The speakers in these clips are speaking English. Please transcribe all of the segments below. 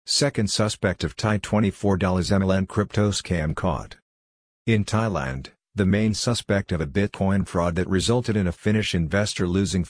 Second suspect of Thai $24 MLN crypto scam caught. In Thailand, the main suspect of a Bitcoin fraud that resulted in a Finnish investor losing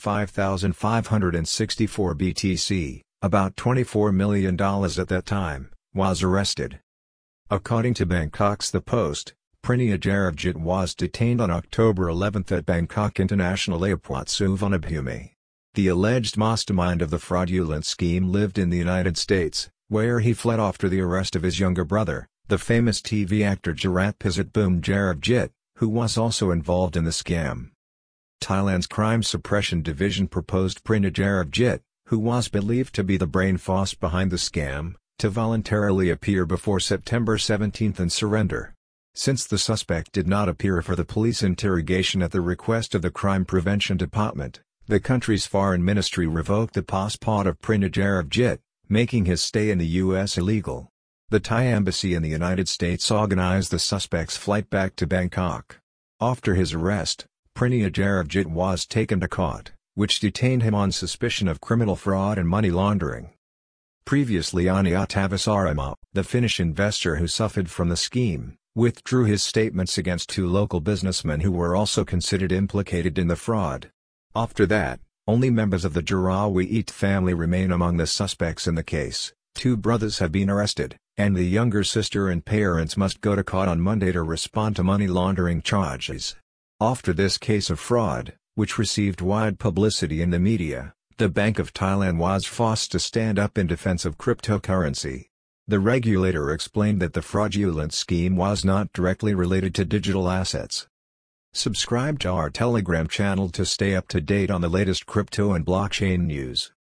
5,564 BTC, about $24 million at that time, was arrested. According to Bangkok's The Post, Prinya Jaravjit was detained on October 11 at Bangkok International Airport Suvarnabhumi. The alleged mastermind of the fraudulent scheme lived in the United States, where he fled after the arrest of his younger brother, the famous TV actor Jaratpizat Boom Jaravjit, who was also involved in the scam. Thailand's Crime Suppression Division proposed Prinya Jaravjit, who was believed to be the brain force behind the scam, to voluntarily appear before September 17 and surrender. Since the suspect did not appear for the police interrogation at the request of the Crime Prevention Department, the country's foreign ministry revoked the passport of Prinya Jaravjit, making his stay in the U.S. illegal. The Thai embassy in the United States organized the suspect's flight back to Bangkok. After his arrest, Prinya Jaravjit was taken to court, which detained him on suspicion of criminal fraud and money laundering. Previously Ania Tavisarama, the Finnish investor who suffered from the scheme, withdrew his statements against two local businessmen who were also considered implicated in the fraud. After that, only members of the Jarawit family remain among the suspects in the case. Two brothers have been arrested, and the younger sister and parents must go to court on Monday to respond to money laundering charges. After this case of fraud, which received wide publicity in the media, the Bank of Thailand was forced to stand up in defense of cryptocurrency. The regulator explained that the fraudulent scheme was not directly related to digital assets. Subscribe to our Telegram channel to stay up to date on the latest crypto and blockchain news.